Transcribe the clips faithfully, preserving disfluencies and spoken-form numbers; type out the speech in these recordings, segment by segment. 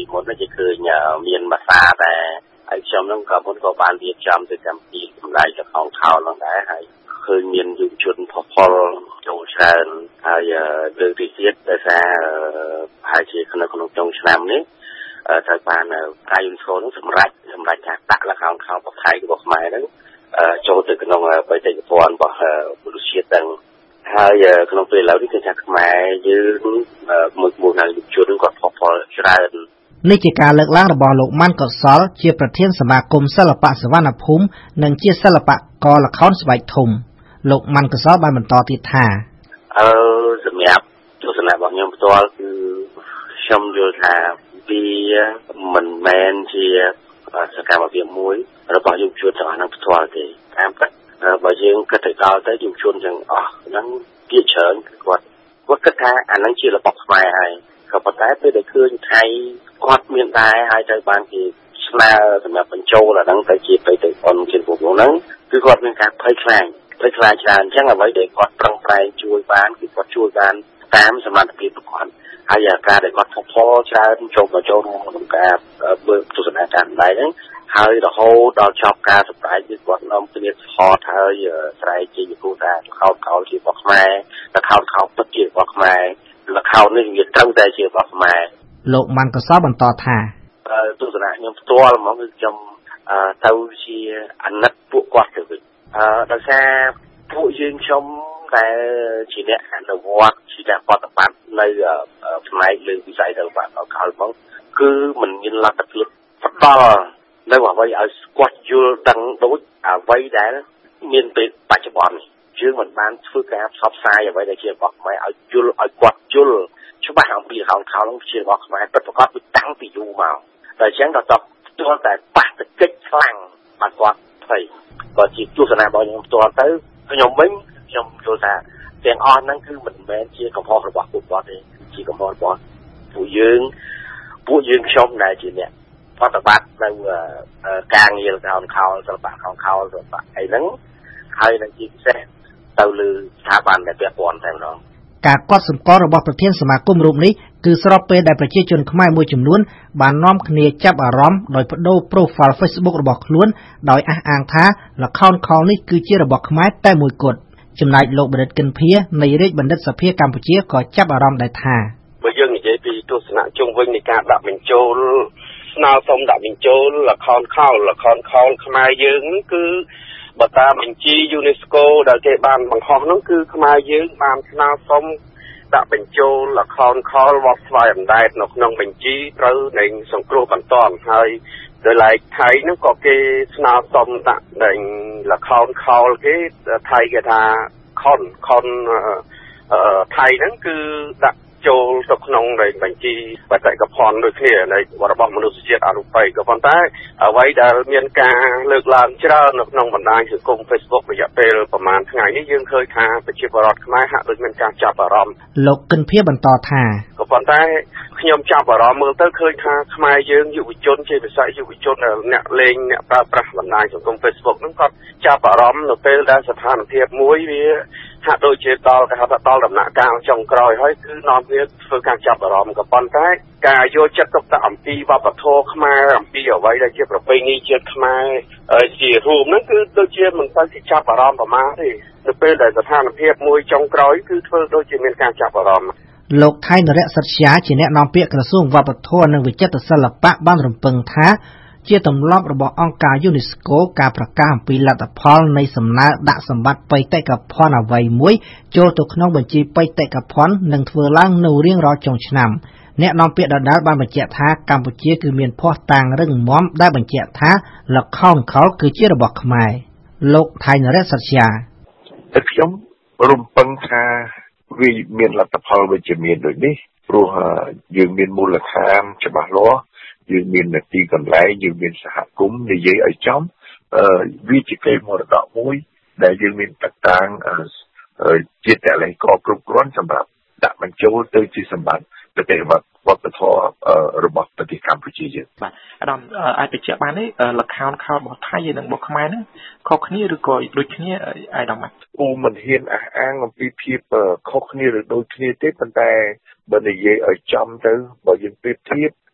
មុននេះជាឃើញមានភាសាតែហើយខ្ញុំនឹងក៏មិនក៏បានរៀបចំទៅកម្មវិធីសម្ដែងទៅក្នុងខោនោះដែរហើយឃើញមានយុវជនផុសផុលចូលច្រើនហើយលើកទីទៀតដោយសារហើយជាក្នុងក្នុងចុងឆ្នាំនេះត្រូវបានកាយយន្តស្គរនឹងសម្រាប់សម្រាប់ការដាក់ល្ខោនខោលប្រថៃរបស់ខ្មែរហ្នឹងចូលទៅក្នុងបេតិកភណ្ឌរបស់មនុស្សជាតិទាំងហើយក្នុងពេលឥឡូវនេះគឺថាខ្មែរយើងមួយមួយនៅយុវជនគាត់ផុសផុលច្រើននេះជាការលើកឡើងរបស់លោកម៉ាន់កុសលជាប្រធានសមាគមសិល្បៈសវណ្ណភូមិនិងជាសិល្បករល្ខោនស្បែកធំលោកម៉ាន់កុសលបានបន្តទៀតថាអឺសម្រាប់ទស្សនៈរបស់ខ្ញុំផ្ទាល់គឺខ្ញុំយល់ថាវាមិនមែនជាសកម្មភាពមួយរបស់យុវជនទាំងអស់នឹងផ្ទាល់ទេតាមពិតបើយើងគិតទៅដល់ទៅយុវជនទាំងអស់ហ្នឹងជាច្រើនគឺគាត់គាត់គិតថាអាហ្នឹងជារបស់ខ្មែរហើយក៏ប៉ុន្តែពេលដែលឃើញថៃគាត់មានដែរហើយទៅបានគេស្នើសម្រាប់បញ្ចូលអាហ្នឹងទៅជាបេតិកភណ្ឌជាពួកហ្នឹងគឺគាត់មានការភ័យខ្លាចភ័យខ្លាចច្រើនអញ្ចឹងអ្វីដែលគាត់ប្រឹងប្រែងជួយបានគឺគាត់ជួយបានតាមសមត្ថភាពរបស់គាត់ហើយការដែលគាត់ផុសច្រើនចូលមកចូលក្នុងការបើកទស្សនៈការសម្ដែងហ្នឹងហើយរហូតដល់ចប់ការសម្ដែងគឺគាត់នាំគ្នាថតហើយស្រែកជាគូថាល្ខោនកោលជារបស់ខ្មែរល្ខោនខោលពិតជារបស់ខ្មែរល្ខោននេះវាត្រូវតែជារបស់ខ្មែរលោកម៉ាន់កុសលបន្តថាទស្សនៈខ្ញុំផ្ទាល់ហ្មងគឺខ្ញុំទៅជាអាណិតពួកគាត់ទៅវិញដោយសារពួកយើងខ្ញុំតែជាអ្នកអនុវត្តជាអ្នកបដិបត្តិនៅផ្នែកលើវិស័យសិល្បៈកោលហ្មងគឺមិនមានលទ្ធភាពផ្ដល់នៅអ្វីឲ្យគាត់យល់ដឹងដូចអ្វីដែលមានពេលបច្ចុប្បន្ននេះយើងមិនបានធ្វើការផ្សព្វផ្សាយអ្វីដែលជារបស់ខ្មែរឲ្យយល់ឲ្យគាត់យល់ច្បាស់អំពីល្ខោនខោលនោះជារបស់ខ្មែរពិតប្រាកដពីតាំងពីយូរមកតែអញ្ចឹងដល់តផ្ទាល់តែប៉ះទៅកិច្ចខ្លាំងបាត់គាត់ភ័យបើជាទស្សនៈរបស់ខ្ញុំផ្ទាល់ទៅខ្ញុំវិញខ្ញុំយល់ថាទាំងអស់ហ្នឹងគឺមិនមែនជាកំហុសរបស់ពួកគាត់ទេជាកំហុសរបស់ពួកយើងពួកយើងខ្ញុំដែលជាអ្នកបដិបត្តិនៅការងារល្ខោនខោលសិល្បៈល្ខោនខោលសិល្បៈអីហ្នឹងហើយនឹងជាពិសេសទៅលើស្ថាប័នដែលពាក់ព័ន្ធតែម្ដងការកត់សម្គាល់របស់ប្រធានសមាគមរូបនេះគឺស្របពេលដែលប្រជាជនខ្មែរមួយចំនួនបាននាំគ្នាចាប់អារម្មណ៍ដោយបដូរ profile Facebook របស់ខ្លួនដោយអះអាងថាល្ខោនខោលនេះគឺជារបស់ខ្មែរតែមួយគត់ចំណែកលោកបណ្ឌិតកិនភានៃរាជបណ្ឌិតសភាកម្ពុជាក៏ចាប់អារម្មណ៍ដែរថាបើយើងនិយាយពីទស្សនៈជុំវិញនៃការដាក់បញ្ចូលស្នើសុំដាក់បញ្ចូលល្ខោនខោលល្ខោនខោលខ្មែរយើងគឺបើតាមបញ្ជី UNESCO ដែលគេបានបង្ហោះនោះគឺខ្មែរយើងបានស្នើសុំដាក់បញ្ចូលល្ខោនខោលវត្តស្វាយអណ្ដែតនៅក្នុងបញ្ជីត្រូវនឹងសង្គ្រោះបន្ទាន់ហើយដោយឡែកថៃនោះក៏គេស្នើសុំដាក់នឹងល្ខោនខោលគេថៃគេថាខុនខុនថៃហ្នឹងគឺដាក់ចូលទៅក្នុងនៃបញ្ជីបេតិកភណ្ឌដូចគ្នានៃរបស់មនុស្សជាតិអរូបីក៏ប៉ុន្តែអ្វីដែលមានការលើកឡើងច្រើននៅក្នុងបណ្ដាញសង្គម Facebook រយៈពេលប្រហែលថ្ងៃនេះយើងឃើញថាប្រជាពលរដ្ឋខ្មែរហាក់ដូចមានការចាប់អារម្មណ៍លោកកិនភាបន្តថាក៏ប៉ុន្តែខ្ញុំចាប់អារម្មណ៍មើលទៅឃើញថាខ្មែរយើងយុវជនជាពិសេសយុវជនអ្នកលេងអ្នកប្រើប្រាស់បណ្ដាញសង្គម Facebook ហ្នឹងគាត់ចាប់អារម្មណ៍នៅពេលដែលស្ថានភាពមួយវាហាក់ដូចជាដល់គេហៅថាដល់ដំណាក់កាលចុងក្រោយហើយគឺនាំវាធ្វើការចាប់អារម្មណ៍ក៏ប៉ុន្តែការយកចិត្តទុកដាក់អំពីវប្បធម៌ខ្មែរអំពីអ្វីដែលជាប្រពៃណីជាតិខ្មែរជារួមហ្នឹងគឺដូចជាមិនសូវជាចាប់អារម្មណ៍ប្រមាណទេនៅពេលដែលស្ថានភាពមួយចុងក្រោយគឺធ្វើដូចជាមានការចាប់អារម្មណ៍លោកថៃនរៈសត្យាជាអ្នកនាំពាក្យក្រសួងវប្បធម៌និងវិចិត្រសិល្បៈបានរំពឹងថាជាទម្លាប់របស់អង្គការ UNESCO ការប្រកាសអំពីលទ្ធផលនៃសំណើដាក់សម្បត្តិបេតិកភណ្ឌអ្វីមួយចូលទៅក្នុងបញ្ជីបេតិកភណ្ឌនឹងធ្វើឡើងនៅរៀងរាល់ចុងឆ្នាំអ្នកនាំពាក្យដដែលបានបញ្ជាក់ថាកម្ពុជាគឺមានភស្តុតាងរឹងមាំដែលបញ្ជាក់ថាល្ខោនខោលគឺជារបស់ខ្មែរលោកថៃនរៈសត្យាខ្ញុំរំពឹងថាវាមានលទ្ធផលវិជ្ជមានដូចនេះព្រោះយើងមានមូលដ្ឋានច្បាស់លាស់យើងមាននទីកន្លែងយើងមានសហគមន៍និយាយឲ្យចំវាជាកេរមរតកមួយដែលយើងមានតតាំងជាតលេខគ្រប់គ្រាន់សម្រាប់ដាក់បញ្ចូលទៅជាសម្បត្តិបេតិកភណ្ឌវប្បធម៌របស់ប្រទេសកម្ពុជាយើងបាទអាដាមអាចបញ្ជាក់បានទេល្ខោនខោលរបស់ថៃនិងរបស់ខ្មែរហ្នឹងខុសគ្នាឬក៏ដូចគ្នាអាដាមអូមិនហ៊ានអះអាងអំពីភាពខុសគ្នាឬដូចគ្នាទេប៉ុន្តែបើនិយាយឲ្យចំទៅបើយើងប្រៀបធៀប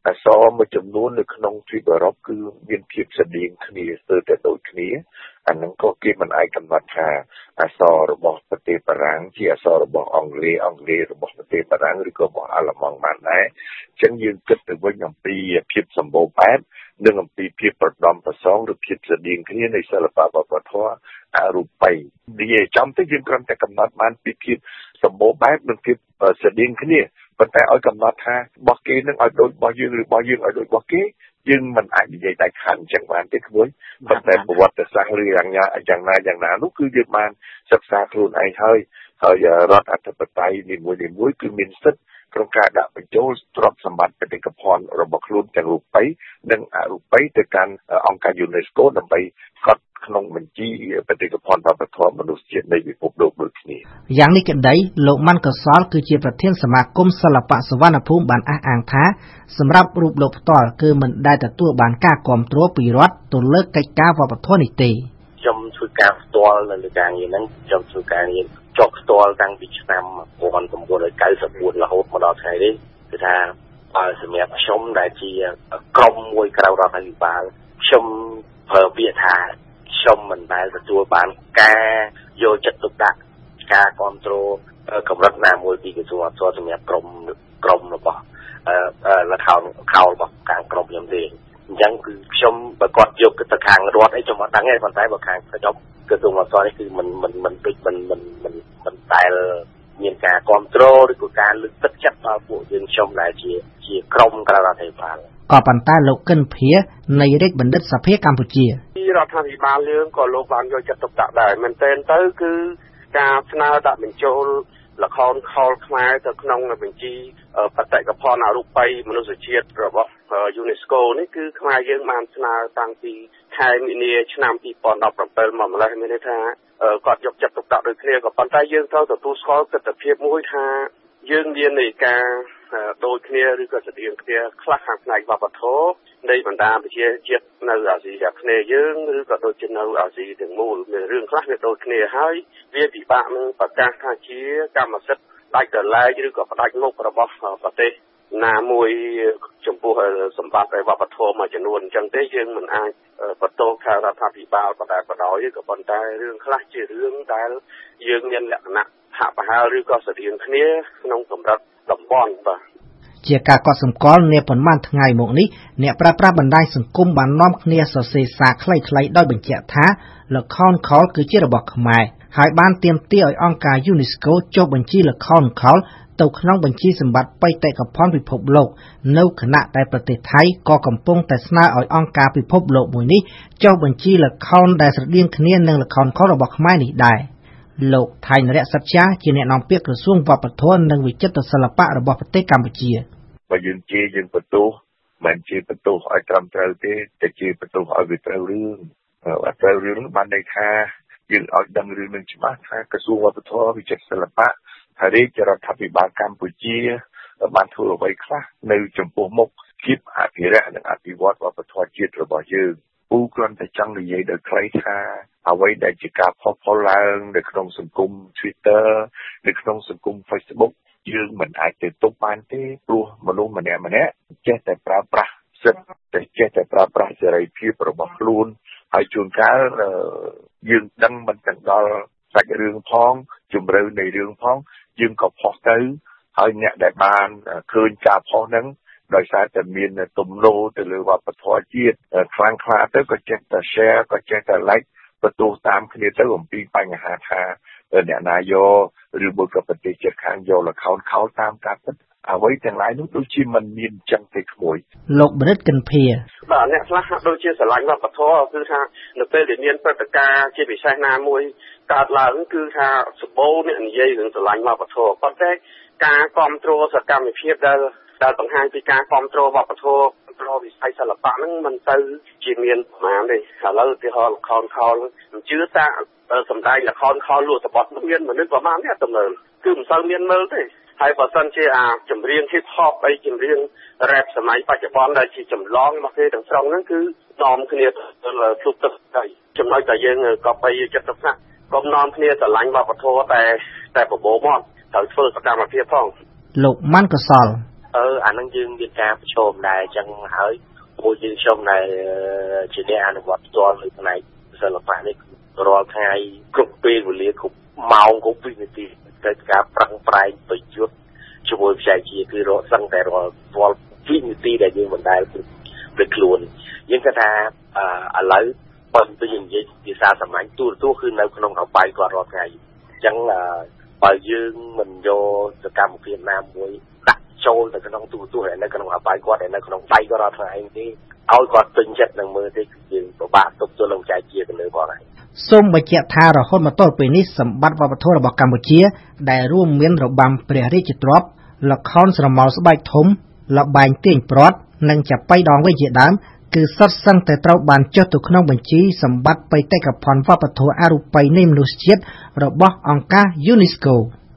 អសរមួយចំនួននៅក្នុងទ្វីបអឺរ៉ុបគឺមានភាពស្តៀងគ្នាស្ទើរតែដូចគ្នាអានឹងក៏គេមិនអាចកំណត់ថាអសររបស់ប្រទេសបារាំងជាអសររបស់អង់គ្លេសអង់គ្លេសរបស់ប្រទេសបារាំងឬក៏របស់អាល្លឺម៉ង់បានដែរអញ្ចឹងយើងគិតទៅវិញអំពីភាពសម្បូរបែបនិងអំពីភាពប្រដំប្រសងឬភាពស្តៀងគ្នានៃសិល្បៈវប្បធម៌អរូបីនិយាយចំទៅយើងគ្រាន់តែកំណត់បានពីភាពសម្បូរបែបនិងភាពស្តៀងគ្នាប៉ុន្តែឲ្យកំណត់ថារបស់គេនឹងឲ្យដូចរបស់យើងឬរបស់យើងឲ្យដូចរបស់គេយើងមិនអាចនិយាយដាច់ខាត់អញ្ចឹងបានទេក្មួយប៉ុន្តែប្រវត្តិសាស្ត្រឬយ៉ាងណាយ៉ាងណាយ៉ាងណានោះគឺយើងបានសិក្សាខ្លួនឯងហើយហើយរដ្ឋអធិបតេយ្យនីមួយៗគឺមានសិទ្ធិក្នុងការដាក់បញ្ចូលទ្រព្យសម្បត្តិបេតិកភណ្ឌរបស់ខ្លួនទាំងរូបិយនិងអរូបិយទៅកាន់អង្គការ UNESCO ដើម្បីកត់ក្នុងបញ្ជីបេតិកភណ្ឌវប្បធម៌មនុស្សជាតិនៃពិភពលោកដូចគ្នាយ៉ាងនេះក្តីលោកម៉ាន់កសលគឺជាប្រធានសមាគមសិល្បៈសវណ្ណភូមិបានអះអាងថាសម្រាប់រូបលោកផ្ទាល់គឺមិនដែលទទួលបានការគាំទ្រពីរដ្ឋទៅលើកិច្ចការវប្បធម៌នេះទេខ្ញុំធ្វើការផ្ទាល់នៅលើការងារហ្នឹងខ្ញុំធ្វើការងារចុះផ្ទាល់តាំងពីឆ្នាំnineteen ninety-fourរហូតមកដល់ថ្ងៃនេះគឺថាបើសម្រាប់ខ្ញុំដែលជាក្រុមមួយក្រៅរដ្ឋាភិបាលខ្ញុំប្រើពាក្យថាខ្ញុំមិនដែលទទួលបានការយកចិត្តទុកដាក់ការគ្រប់គ្រងកម្រិតណាមួយពីក្រសួងអប់រំសម្រាប់ក្រុមក្រុមរបស់អឺលខោនខោរបស់ខាងក្រុមខ្ញុំទេអញ្ចឹងគឺខ្ញុំបើគាត់យកទៅខាងរដ្ឋអីខ្ញុំអត់ដឹងទេប៉ុន្តែបើខាងខ្ញុំក្រសួងអប់រំនេះគឺមិនមិនមិនពេចមិនមិនមិនមិនដែលមានការគ្រប់គ្រងឬក៏ការលើកទឹកចិត្តដល់ពួកយើងខ្ញុំដែលជាជាក្រុមក្រៅរដ្ឋាភិបាលក៏ប៉ុន្តែលោកកិនភានៃរាជបណ្ឌិតសភាកម្ពុជារដ្ឋាភិបាលយើងក៏លោកបានយកចិត្តទុកដាក់ដែរមែនទែនទៅគឺការស្នើដាក់បញ្ចូលល្ខោនខោលខ្មែរទៅក្នុងបញ្ជីបេតិកភណ្ឌអរូបីមនុស្សជាតិរបស់ UNESCO នេះគឺខ្មែរយើងបានស្នើតាំងពីខែមីនាឆ្នាំtwo thousand seventeenមកម្លេះមានន័យថាគាត់យកចិត្តទុកដាក់ដូចគ្នាក៏ប៉ុន្តែយើងត្រូវទទួលស្គាល់ទស្សនវិជ្ជាមួយថាយើងមាននៃការដូចគ្នាឬក៏ស្តៀងគ្នាខ្លះខាងផ្នែកវប្បធម៌នៃបណ្ដាប្រជាជាតិនៅអាស៊ីអាគ្នេយ៍យើងឬក៏ដូចជានៅអាស៊ីទាំងមូលមានរឿងខ្លះវាដូចគ្នាហើយវាពិបាកនឹងប្រកាសថាជាកម្មសិទ្ធិដាច់ដោយឡែកឬក៏ផ្ដាច់មុខរបស់ប្រទេសណាមួយចំពោះសម្បត្តិវប្បធម៌មួយចំនួនអញ្ចឹងទេយើងមិនអាចបន្ទោសថារដ្ឋាភិបាលបដាបដោយទេក៏ប៉ុន្តែរឿងខ្លះជារឿងដែលយើងមានលក្ខណៈហាក់ប្រហែលឬក៏ស្តៀងគ្នាក្នុងកម្រិតតំបន់បាទជាការកត់សម្គាល់នាប៉ុន្មានថ្ងៃមកនេះអ្នកប្រើប្រាស់បណ្ដាញសង្គមបាននាំគ្នាសរសេរសារខ្លីៗដោយបញ្ជាក់ថាល្ខោនខោលគឺជារបស់ខ្មែរហើយបានទាមទារឲ្យអង្គការ UNESCO ចុះបញ្ជីល្ខោនខោលទៅក្នុងបញ្ជីសម្បត្តិបេតិកភណ្ឌពិភពលោកនៅខណៈដែលប្រទេសថៃក៏កំពុងតែស្នើឲ្យអង្គការពិភពលោកមួយនេះចុះបញ្ជីល្ខោនដែលស្រដៀងគ្នានឹងល្ខោនខោលរបស់ខ្មែរនេះដែរលោកថៃនរៈសច្ចាជាអ្នកនាំពាក្យក្រសួងវប្បធម៌និងវិចិត្រសិល្បៈរបស់ប្រទេសកម្ពុជាបើយើងជាយើងបន្ទោសមិនជាបន្ទោសឲ្យត្រឹមត្រូវទេតែជាបន្ទោសឲ្យវាត្រូវរឿងអត់ត្រូវរឿងបានន័យថាយើងឲ្យដឹងរឿងនឹងច្បាស់ថាក្រសួងវប្បធម៌វិចិត្រសិល្បៈហើយរាជរដ្ឋាភិបាលកម្ពុជាបានធ្វើអ្វីខ្លះនៅចំពោះមុខគៀបអភិរក្សនិងអភិវឌ្ឍវប្បធម៌ជាតិរបស់យើងពូគ្រាន់តែចង់និយាយដោយខ្លីថាអ្វីដែលជាការផុសផុលឡើងនៅក្នុងសង្គម Twitter នៅក្នុងសង្គម Facebook យើងមិនអាចទៅទប់បានទេព្រោះមនុស្សម្នាក់ម្នាក់ចេះតែប្រើប្រាស់សិទ្ធិតែចេះតែប្រើប្រាស់សេរីភាពរបស់ខ្លួនហើយជួនកាលយើងដឹងមិនទាំងដល់សាច់រឿងផងជំរឿនៃរឿងផងយើងក៏ផុសទៅហើយអ្នកដែលបានឃើញការផុសហ្នឹងដោយសារតែមានទំនោរទៅលើវប្បធម៌ជាតិខ្លាំងក្លាទៅក៏ចេះតែ share ក៏ចេះតែ like បន្ទោសតាមគ្នាទៅអំពីបញ្ហាថាអ្នកណាយកឬមួយក៏ប្រទេសជិតខាងយកល្ខោនខោលតាមការពិតអ្វីទាំងឡាយនោះដូចជាមិនមានចឹងទេក្មួយលោកបរិទ្ធកិនភាបាទអ្នកខ្លះហាក់ដូចជាស្រឡាញ់វប្បធម៌គឺថានៅពេលដែលមានព្រឹត្តិការណ៍ជាពិសេសណាមួយកើតឡើងគឺថាសម្បូរអ្នកនិយាយរឿងស្រឡាញ់វប្បធម៌ប៉ុន្តែការគ្រប់គ្រងសកម្មភាពដែលដែលបង្ហាញពីការគ្រប់គ្រងវប្បធម៌pro វិស័យសិល្បៈហ្នឹងមិនទៅជាមានប្រមាណទេឥឡូវឧទាហរណ៍ល្ខោនខោលមិនជឿថាសម្ដែងល្ខោនខោលលក់សបត់មានមនុស្សប្រមាណនេះទៅមើលគឺមិនសូវមានមើលទេហើយបើសិនជាអាចម្រៀង hip hop អីចម្រៀង rap សម័យបច្ចុប្បន្នដែលជាចម្លងរបស់គេទាំងស្រុងហ្នឹងគឺនាំគ្នាទៅជុំទឹកទៅចំណុចតែយើងក៏បីចិត្តទុកណាកុំនាំគ្នាស្រឡាញ់វប្បធម៌តែតែបបោមាត់ត្រូវធ្វើសកម្មភាពផងលោកម៉ាន់កសលអឺអានឹងយើងមានការប្រជុំដែរអញ្ចឹងហើយពួកយើងខ្ញុំដែលជាអ្នកអនុវត្តផ្ទាល់លើផ្នែកសិល្បៈនេះរាល់ថ្ងៃគ្រប់ពេលវេលាគ្រប់ម៉ោងគ្រប់វិនាទីត្រូវការប្រឹងប្រែងប្រយុទ្ធជាមួយវិស័យជាគឺរកសឹងតែរាល់រាល់វិនាទីដែលយើងមិនដែលព្រឹកខ្លួនយើងគាត់ថាឥឡូវបើយើងនិយាយភាសាសាមញ្ញទូរទស្សន៍គឺនៅក្នុងរបាយគាត់រាល់ថ្ងៃអញ្ចឹងបើយើងមិនយកសកម្មភាពណាមួយដាក់ចូលទៅក្នុងទូរទស្សន៍នៅក្នុងរបាយគាត់នៅក្នុងដៃគាត់រាល់ថ្ងៃទេឲ្យគាត់ពេញចិត្តនឹងមើលទេគឺយើងពិបាកទប់ទល់នឹងវិស័យជាទៅលើគាត់ហើយសូមបញ្ជាក់ថារហូតមកទល់ពេលនេះសម្បត្តិវប្បធម៌របស់កម្ពុជាដែលរួមមានរបាំព្រះរាជទ្រព្យល្ខោនស្រមោលស្បែកធំល្បែងទាញព្រ័ត្រនិងចាប៉ីដងវិញជាដើមគឺសុទ្ធសឹងតែត្រូវបានចុះទៅក្នុងបញ្ជីសម្បត្តិបេតិកភណ្ឌវប្បធម៌អរូបីនៃមនុស្សជាតិរបស់អង្គការ UNESCO